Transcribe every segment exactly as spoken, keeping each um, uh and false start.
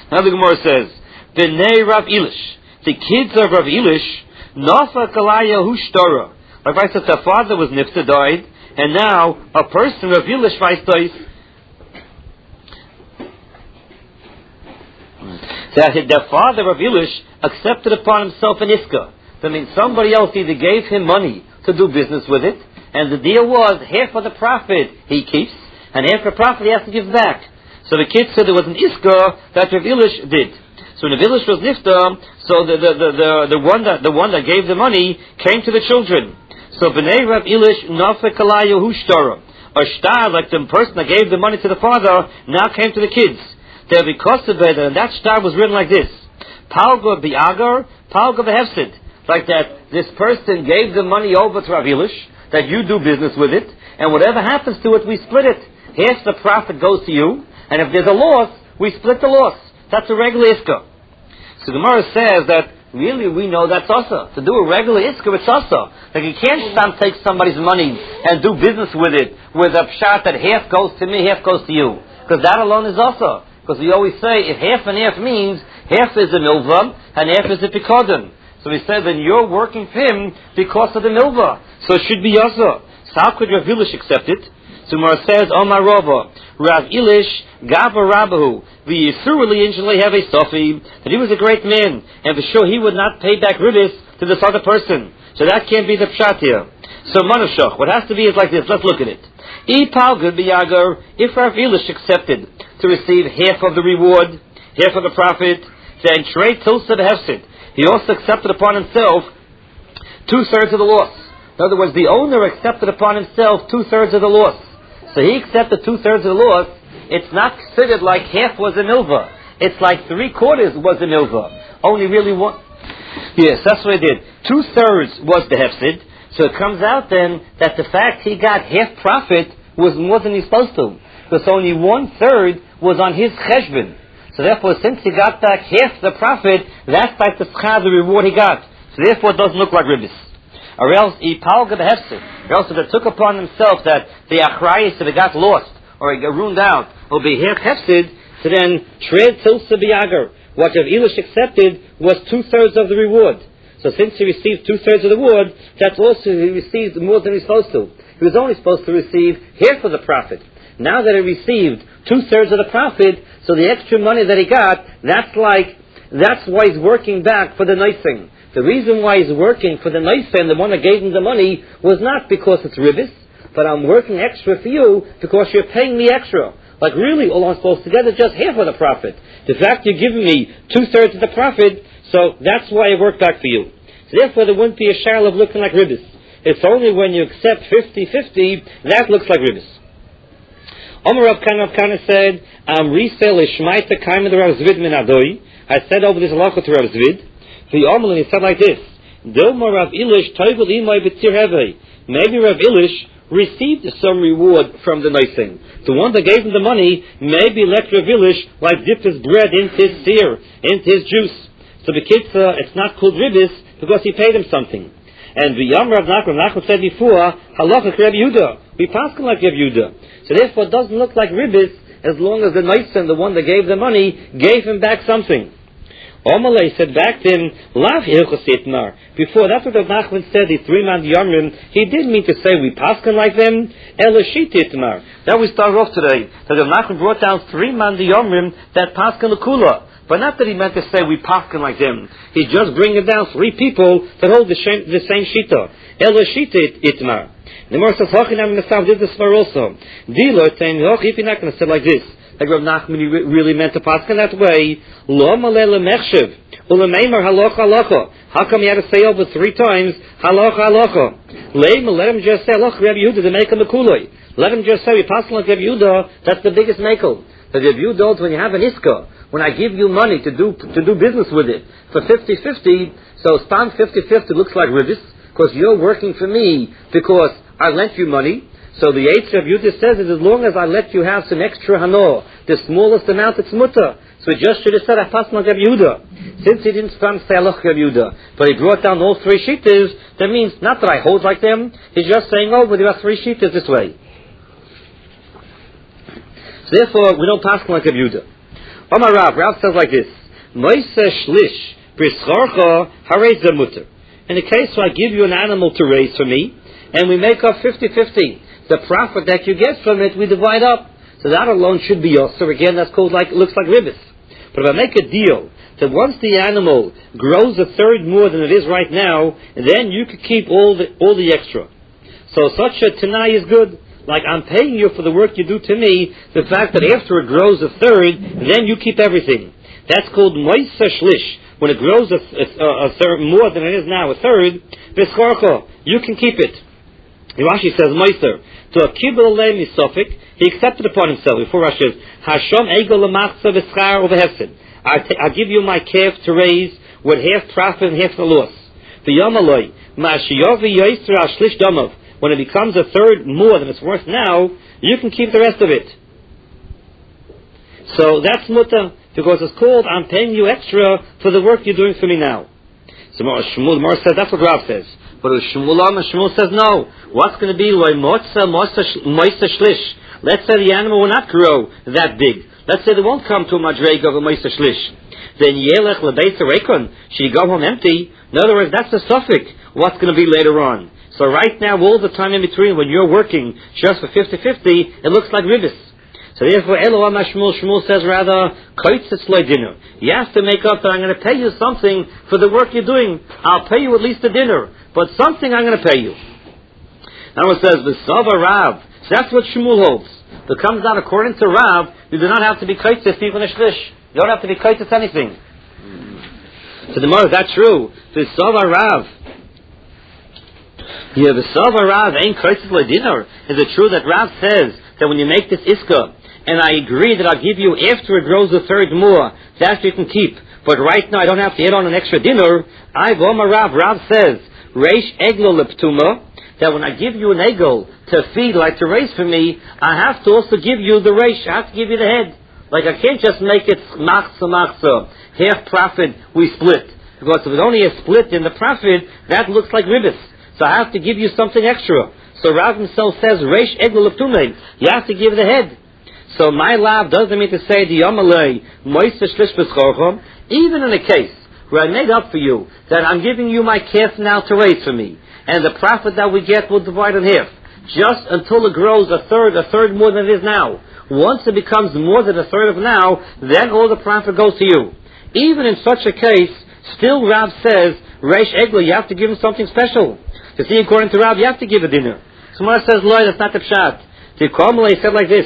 Now the Gemara says, B'nei Rav Elish, the kids of Rav Elish, Nafa Kalaya Hushtara. Like I said, their father was nifta, died, and now a person, Rav Elish, Vaistais, that their father, Rav Elish, accepted upon himself an iska. That means somebody else either gave him money to do business with it, and the deal was half of the profit he keeps, and half the profit he has to give back. So the kid said there was an iska that Rav Elish did. So when Rav Elish was nifta, so the the, the, the, the one that the one that gave the money came to the children. So B'nei Rav Elish Nafek Alayu Hushtara. A star, like the person that gave the money to the father, now came to the kids. There because of it, and that star was written like this: Palga Biagar, Palga Behefsid. Like that, this person gave the money over to Rav Elish, that you do business with it, and whatever happens to it, we split it. Half the profit goes to you, and if there's a loss, we split the loss. That's a regular iska. So Gemara says that really we know that's also to do a regular iska. It's also like you can't some take somebody's money and do business with it with a pshat that half goes to me, half goes to you, because that alone is also. Because we always say if half and half means half is a milva and half is a pikodin. So we said that you're working for him because of the milva. So it should be also. So how could Rav Elish accept it? So Gemara says, Omar Rava, Rav Elish, Gava Rabahu, the Yisurli initially have a Sofi, that he was a great man, and for sure he would not pay back ribis to this other person. So that can't be the pshat here. So Manushach, what has to be is like this. Let's look at it. Ipal Biyagar, if Rav Elish accepted to receive half of the reward, half of the profit, then trade Tilsa Behefsid. He also accepted upon himself two-thirds of the loss. In other words, the owner accepted upon himself two-thirds of the loss. So he accepted two-thirds of the loss. It's not considered like half was a milva. It's like three-quarters was a milva. Only really one. Yes, that's what he did. Two-thirds was the hefsid. So it comes out then that the fact he got half profit was more than he's supposed to. Because only one-third was on his cheshbon. So therefore, since he got back half the profit, that's like the schar, the reward he got. So therefore, it doesn't look like ribis. Or else, he palga the hefsid. Or else, if it took upon himself that the achrayis, if it got lost, or it got ruined out, will be half hefsid, so then, tread tilsa biyagar. What Rav Elish accepted was two-thirds of the reward. So since he received two-thirds of the reward, that's also he received more than he's supposed to. He was only supposed to receive half of the profit. Now that he received two-thirds of the profit, so the extra money that he got, that's like, that's why he's working back for the nice thing. The reason why he's working for the nice thing, the one that gave him the money, was not because it's ribis, but I'm working extra for you because you're paying me extra. Like really, all I'm supposed to get is just half of the profit. The fact you're giving me two-thirds of the profit, so that's why I work back for you. So therefore, there wouldn't be a shayla of looking like ribis. It's only when you accept fifty-fifty, that looks like ribis. Omer Rav Kana Kana said, "Am resell ishmaita kaim the Rav Zvid min adoi." I said over this halacha to Rav Zvid. The Omer he said like this: "Dilma Rav Elish toivel imay b'tzir hevei." Maybe Rav Elish received some reward from the nice thing. The one that gave him the money maybe let Rav Elish like dip his bread into his sear, into his juice. So the kids, uh, it's not called ribis because he paid him something. And the Yom Rav Nachman, Nachman said before, halacha Rav Yehuda. We pass him like Rav Yehuda. So therefore it doesn't look like ribis as long as the nice and the one that gave the money gave him back something. Omalei said back to him, Lav Hilchositmar. Before, that's what Rav Nachman said, the three man Yomrim, he didn't mean to say we pass him like them, Elashititmar. That we start off today. That Rav Nachman brought down three man Yomrim that pass him Lakula. But not that he meant to say we paskin like them. He's just bringing down three people that hold the same, the same shita. Ela shita itmar. The more says, Hachinam Nasav did this for also. Dilo saying, oh, if you're not going to say like this, like Rav Nachman he really meant to paskin that way, Lo malele mechshev, ulemeimer halacha halacha. How come he had to say over three times, halacha halacha? Leim, let him just say, halacha Rabbi Yehuda, to make him a kuloi. Let him just say, we paskin like Rabbi Yehuda, that's the biggest makel. But Rabbi Yehuda, when you have an iska, when I give you money to do to do business with it for fifty-fifty, so span fifty-fifty looks like ribis, because you're working for me because I lent you money. So the eighth of Yehuda says is as long as I let you have some extra hanor, the smallest amount it's mutter. So he just should have said I pass my Rabbi Yehuda. Since he didn't stand say Rabbi Yehuda, but he brought down all three shittas, that means not that I hold like them, he's just saying, oh, but there are three shittas this way. So therefore we don't pass like Rabbi Yehuda. Omar Rav, Rav says like this: Moise shlish b'schorcha harei ze muter. In the case where I give you an animal to raise for me, and we make up fifty-fifty, the profit that you get from it we divide up. So that alone should be yours. So again, that's called like looks like ribbis. But if I make a deal that once the animal grows a third more than it is right now, then you could keep all the all the extra. So such a tanai is good. Like I'm paying you for the work you do to me. The fact that after it grows a third, then you keep everything. That's called moisa shlish. When it grows a, a, a third more than it is now, a third, v'schorcha, you can keep it. Rashi says moiser to a kibul le misofik. He accepted upon himself. Before Rashi says Hashom egel lemachsa v'schar uvehefsid. I give you my calf to raise with half profit and half the loss. V'yamaloi ma'ashiyov v'yoyser al shlish damav. When it becomes a third more than it's worth now, you can keep the rest of it. So that's mutter, because it's called, I'm paying you extra for the work you're doing for me now. So Shmuel Mar says, that's what Rav says. But Shmuel Shmuel says, no. What's going to be loy motza moisa shlish? Let's say the animal will not grow that big. Let's say they won't come to a madrega of a moisa shlish. Then yelech lebeitza rekon, she go home empty. In other words, that's the suffix. What's going to be later on? So right now, all the time in between, when you're working just for fifty-fifty, it looks like ribbis. So therefore, Elohim Shmuel, Shmuel says rather, koitzes loy dinner. You have to make up that I'm going to pay you something for the work you're doing. I'll pay you at least a dinner, but something I'm going to pay you. Now it says, V'sava Rav. So that's what Shmuel holds. It comes down according to Rav, you do not have to be koitzes even a shlish. You don't have to be koitzes anything. So the more is that true? V'sava Rav. Yeah, the Sava Rav ain't koitzes dinner. Is it true that Rav says that when you make this iska, and I agree that I'll give you after it grows a third more, that you can keep, but right now I don't have to add on an extra dinner? I Voma Rav. Rav says reish eglo leptuma, that when I give you an egel to feed, like to raise for me, I have to also give you the reish. I have to give you the head. Like I can't just make it machsa machsa, half profit we split, because if it's only a split in the profit, that looks like ribbis. So I have to give you something extra. So Rav himself says, Reish egel leptume. You have to give the head. So my lab doesn't mean to say the Yamalei Moise Shlish B'schorchom. Even in a case where I made up for you that I'm giving you my calf now to raise for me, and the profit that we get will divide in half, just until it grows a third, a third more than it is now. Once it becomes more than a third of now, then all the profit goes to you. Even in such a case, still Rav says, Reish egel, you have to give him something special. You see, according to Rav, you have to give a dinner. Someone says, Lord, that's not the pshat. The Komale said like this,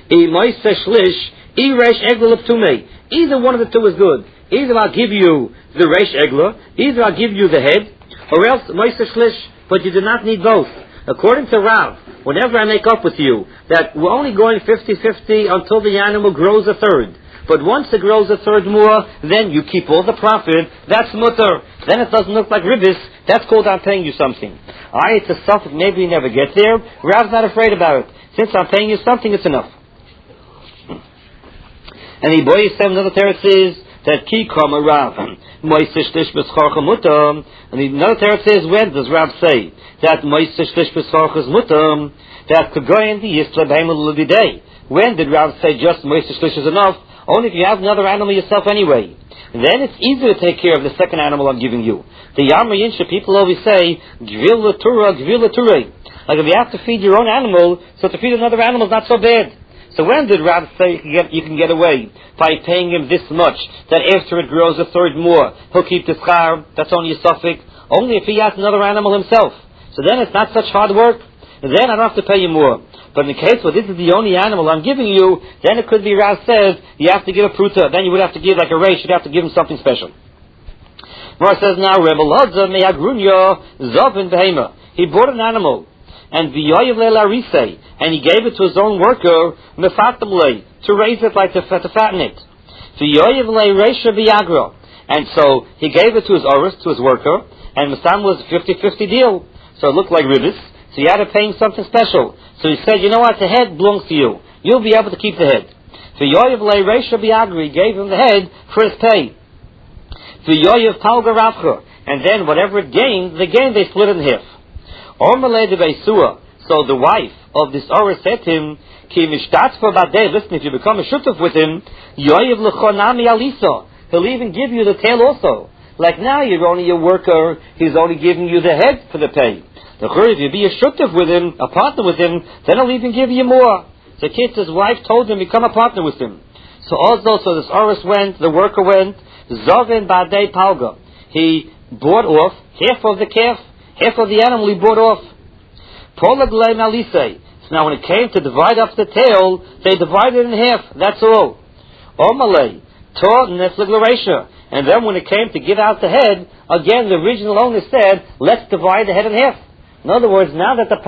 either one of the two is good. Either I'll give you the Reish Egla, either I'll give you the head, or else Moise Shlish, but you do not need both. According to Rav, whenever I make up with you, that we're only going fifty-fifty until the animal grows a third. But once it grows a third more, then you keep all the profit. That's mutter. Then it doesn't look like ribbis. That's called I'm paying you something. I, it's a suffix, maybe you never get there. Rav's not afraid about it. Since I'm paying you something, it's enough. And the boy said another teretz is that ki kama Rav. Moisish lish b'schorcha mutam. And another teretz is, when does Rav say that moisish lish b'schorcha is mutam? That kagoyin the yisla b'hemel l'videi. When did Rav say just moisish lish is enough? Only if you have another animal yourself anyway. Then it's easier to take care of the second animal I'm giving you. The Yamar Yinsha people always say, Gvil l'tura, Gvil l'ture. Like if you have to feed your own animal, so to feed another animal is not so bad. So when did Rav say you can, get, you can get away? By paying him this much, that after it grows a third more, he'll keep the schar, that's only a suffix. Only if he has another animal himself. So then it's not such hard work. Then I don't have to pay you more. But in the case where this is the only animal I'm giving you, then it could be Rav says, you have to give a pruta. Then you would have to give like a reish, you'd have to give him something special. Rav says now, Rebbe Lodza me'agrunya zovin behema. He bought an animal, and v'yoyev le'larisei, and he gave it to his own worker, mefatamlei, to raise it like to, to fatten it. V'yoyev le'reisha v'yagra. And so, he gave it to his oris, to his worker, and Masam was a fifty-fifty deal. So it looked like ribbis. So he had to pay him something special. So he said, you know what, the head belongs to you. You'll be able to keep the head. V'yoyev le'reisha v'yagri, gave him the head for his pay. V'yoyev palga ravcha, and then whatever it gained, the gain they split in half. Ormalei de Beisua, so the wife of this Orah said to him, Ki mishtatz for badei. Listen, if you become a shutuf with him, yoyev lechonami alisa. He'll even give you the tail also. Like now, you're only a worker. He's only giving you the head for the pay. The if you be a shutuf with him, a partner with him, then he'll even give you more. So his wife told him, become a partner with him. So also, so this Oris went, the worker went, Zovin Badei Palga. He bought off half of the calf, half of the animal he bought off. Polaglei Malisei. So now when it came to divide up the tail, they divided it in half, that's all. Omalei, Tor Nesliglaresha. And then when it came to give out the head, again the original owner said, let's divide the head in half. In other words, now that the